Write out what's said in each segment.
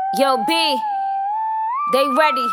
Yo, B, they ready.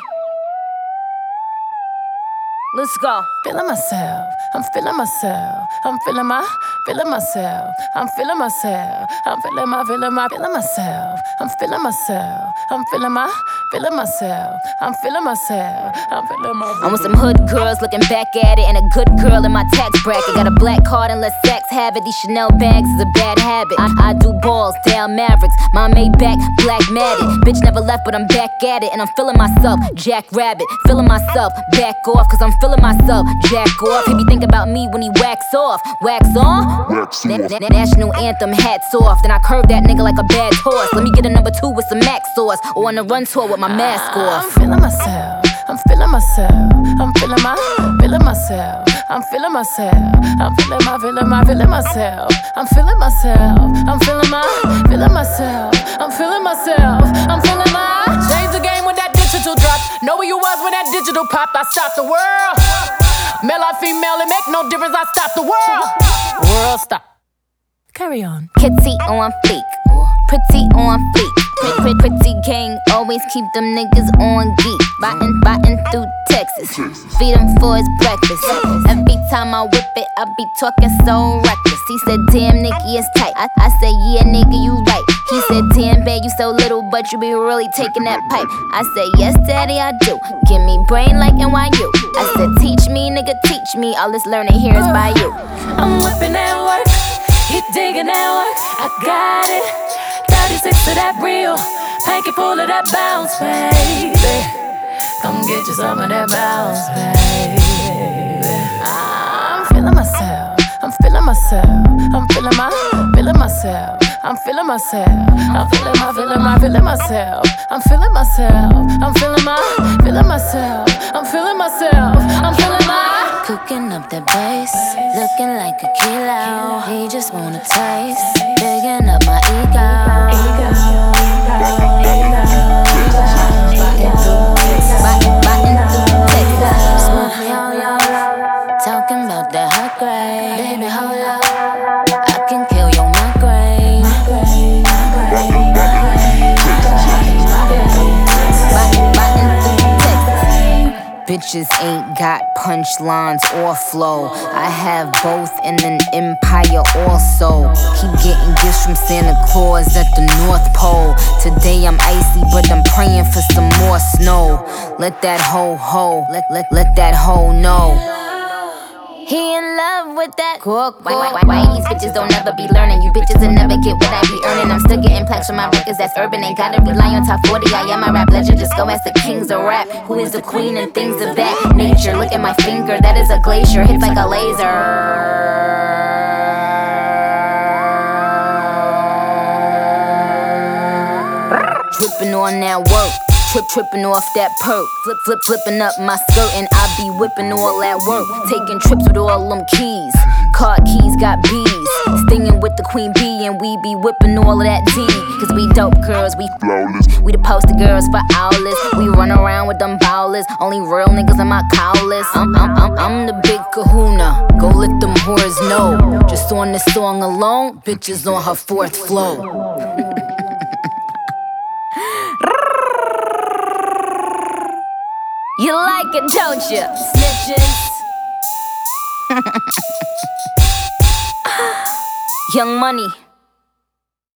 Let's go. Feeling myself, I'm feeling myself, I'm feeling myself, I'm feeling myself, I'm feeling myself, I'm feeling myself, I'm feeling myself, I'm feeling myself, I'm feeling myself. I'm with some hood girls looking back at it, and a good girl in my tax bracket. Got a black card and let sex have it. These Chanel bags is a bad habit. I do balls, down Mavericks, my Maybach, black matted. Bitch never left, but I'm back at it, and I'm feeling myself, Jack Rabbit, feeling myself, back off, cause I'm feeling myself, jack off. He be thinking about me when he wax off. Wax on? National anthem, hats off. Then I curve that nigga like a bad horse. Let me get a number 2 with some Max sauce, or on a run tour with my mask off. I'm feeling myself, I'm feeling myself, I'm feeling myself, I'm feeling myself, I'm feeling myself, I'm feeling myself, I'm feeling myself, I'm feeling myself, I'm feeling Change the game when that digital drop. Know where you was when that digital popped. I stopped the world. Male or female, it make no difference. I stopped the world. World stop. Carry on. Kitty on fleek, pretty on fleek. Pretty gang, always keep them niggas on geek. Riding through Texas, feed him for his breakfast. Every time I whip it, I be talking so reckless. He said, damn, Nicky, it's tight. I said, yeah, nigga, you right. He said, damn, babe, you so little, but you be really taking that pipe. I said, yes, daddy, I do. Give me brain like NYU. I said, teach me, nigga, teach me. All this learning here is by you. I'm whipping that work, he digging that work. I got it. 36 of that real, pinky full of that bounce, baby. Come get you some of that bounce, baby. I'm feeling myself, I'm feeling myself, I'm feeling myself, I'm feeling myself, I'm feeling myself, I'm feeling myself, I'm feeling myself, I'm feeling myself, I'm feeling cooking up that bass, looking like a kilo. He just wanna taste, digging up my ego. Smoke me all up, talking about that hot grade. Baby, hold up, I can kill your migraine. Bitches ain't got punchlines or flow. I have both in an empire also. Keep getting gifts from Santa Claus at the North Pole. Today I'm icy, but I'm praying for some more snow. Let that let that hoe know. He in love with that cook. Why these bitches don't ever be learning? You bitches will never get what I be earning. I'm still getting plaques from my records that's urban. Ain't gotta rely on top 40. I am my rap legend. Just go ask the kings of rap. Who is the queen and things of that nature? Look at my finger, that is a glacier. Hits like a laser. Tripping on that work, tripping off that perk. Flipping up my skirt and I be whipping all that work. Taking trips with all them keys. Car keys got bees. Stinging with the queen bee and we be whipping all of that D. Cause we dope girls, we flawless. We the poster girls for owlets. We run around with them bowlers. Only real niggas in my cowlers. I'm the big kahuna. Go let them whores know. Just on this song alone, bitches on her 4th flow. You like it, don't you? Snitches. Young Money.